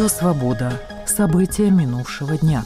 Радио «Свобода». События минувшего дня.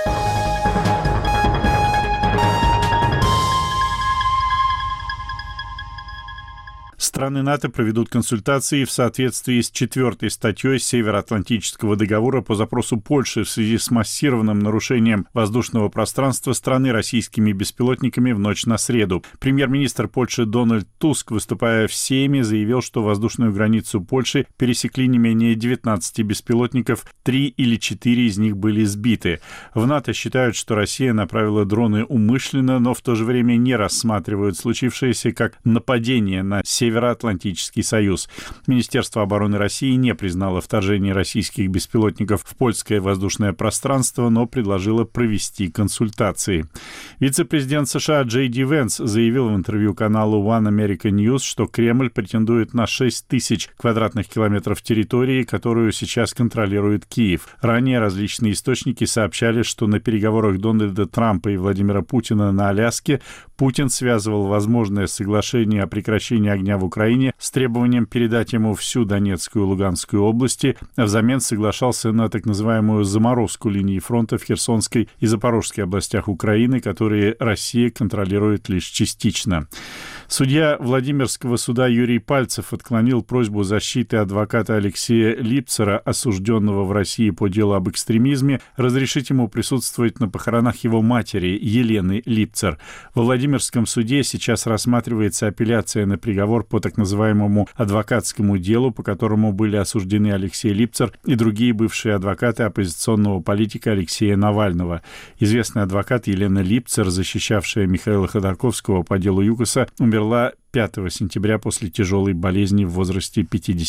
Страны НАТО проведут консультации в соответствии с 4-й статьей Североатлантического договора по запросу Польши в связи с массированным нарушением воздушного пространства страны российскими беспилотниками в ночь на среду. Премьер-министр Польши Дональд Туск, выступая в Сейме, заявил, что воздушную границу Польши пересекли не менее 19 беспилотников, 3 или 4 из них были сбиты. В НАТО считают, что Россия направила дроны умышленно, но в то же время не рассматривают случившееся как нападение на Североатлантический союз. Министерство обороны России не признало вторжение российских беспилотников в польское воздушное пространство, но предложило провести консультации. Вице-президент США Джей Ди Венс заявил в интервью каналу One America News, что Кремль претендует на 6 тысяч квадратных километров территории, которую сейчас контролирует Киев. Ранее различные источники сообщали, что на переговорах Дональда Трампа и Владимира Путина на Аляске Путин связывал возможное соглашение о прекращении огня в Украине с требованием передать ему всю Донецкую и Луганскую области, а взамен соглашался на так называемую заморозку линии фронта в Херсонской и Запорожской областях Украины, которые Россия контролирует лишь частично. Судья Владимирского суда Юрий Пальцев отклонил просьбу защиты адвоката Алексея Липцера, осужденного в России по делу об экстремизме, разрешить ему присутствовать на похоронах его матери Елены Липцер. Во Владимирском суде сейчас рассматривается апелляция на приговор по так называемому адвокатскому делу, по которому были осуждены Алексей Липцер и другие бывшие адвокаты оппозиционного политика Алексея Навального. Известный адвокат Елена Липцер, защищавшая Михаила Ходорковского по делу ЮКОСа, умерла 5 сентября после тяжелой болезни в возрасте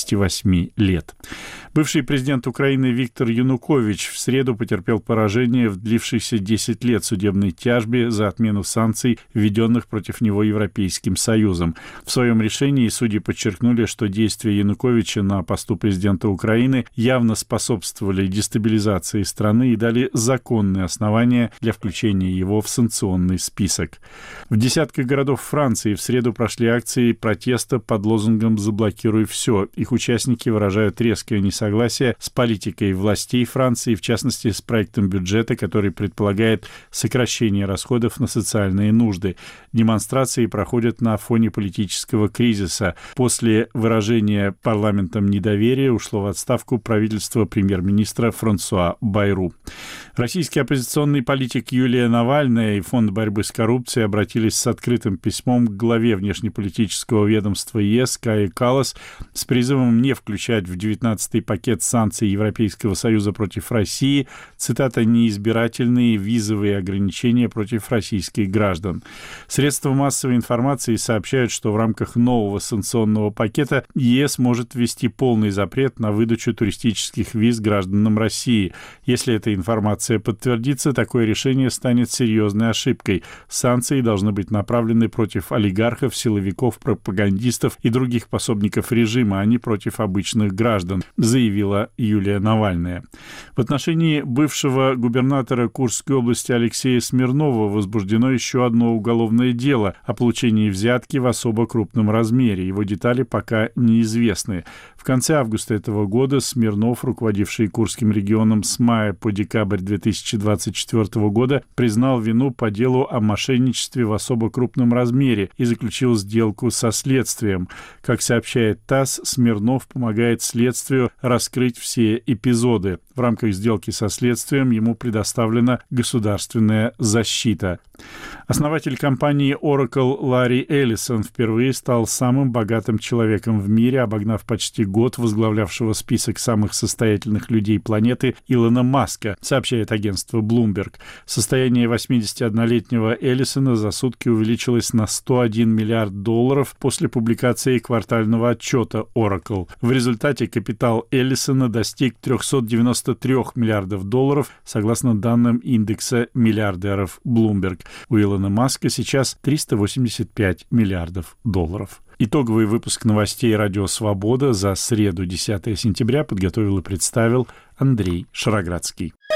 58 лет. Бывший президент Украины Виктор Янукович в среду потерпел поражение в длившейся 10 лет судебной тяжбе за отмену санкций, введенных против него Европейским Союзом. В своем решении судьи подчеркнули, что действия Януковича на посту президента Украины явно способствовали дестабилизации страны и дали законные основания для включения его в санкционный список. В десятках городов Франции в среду прошли акции протеста под лозунгом «Заблокируй все». Их участники выражают резкое несогласие с политикой властей Франции, в частности, с проектом бюджета, который предполагает сокращение расходов на социальные нужды. Демонстрации проходят на фоне политического кризиса. После выражения парламентом недоверия ушло в отставку правительство премьер-министра Франсуа Байру. Российский оппозиционный политик Юлия Навальная и Фонд борьбы с коррупцией обратились с открытым письмом к главе внешнеполитического ведомства ЕС Кае Каллас с призывом не включать в 19-й пакет санкций Европейского Союза против России, цитата, «неизбирательные визовые ограничения против российских граждан». Средства массовой информации сообщают, что в рамках нового санкционного пакета ЕС может ввести полный запрет на выдачу туристических виз гражданам России. Если эта информация подтвердится, такое решение станет серьезной ошибкой. Санкции должны быть направлены против олигархов, силовиков, пропагандистов и других пособников режима, а не против обычных граждан, заявила Юлия Навальная. В отношении бывшего губернатора Курской области Алексея Смирнова возбуждено еще одно уголовное дело о получении взятки в особо крупном размере. Его детали пока неизвестны. В конце августа этого года Смирнов, руководивший Курским регионом с мая по декабрь 2024 года, признал вину по делу о мошенничестве в особо крупном размере и заключил сделку со следствием. Как сообщает ТАСС, Смирнов помогает следствию раскрыть все эпизоды. В рамках сделки со следствием ему предоставлена государственная защита. Основатель компании Oracle Ларри Эллисон впервые стал самым богатым человеком в мире, обогнав почти год возглавлявшего список самых состоятельных людей планеты Илона Маска, сообщает агентство Bloomberg. Состояние 81-летнего Эллисона за сутки увеличилось на $101 миллиард после публикации квартального отчета Oracle. В результате капитал Эллисона достиг $393 миллиардов, согласно данным индекса миллиардеров Bloomberg. У Илона Маска сейчас $385 миллиардов. Итоговый выпуск новостей «Радио Свобода» за среду, 10 сентября, подготовил и представил Андрей Шароградский.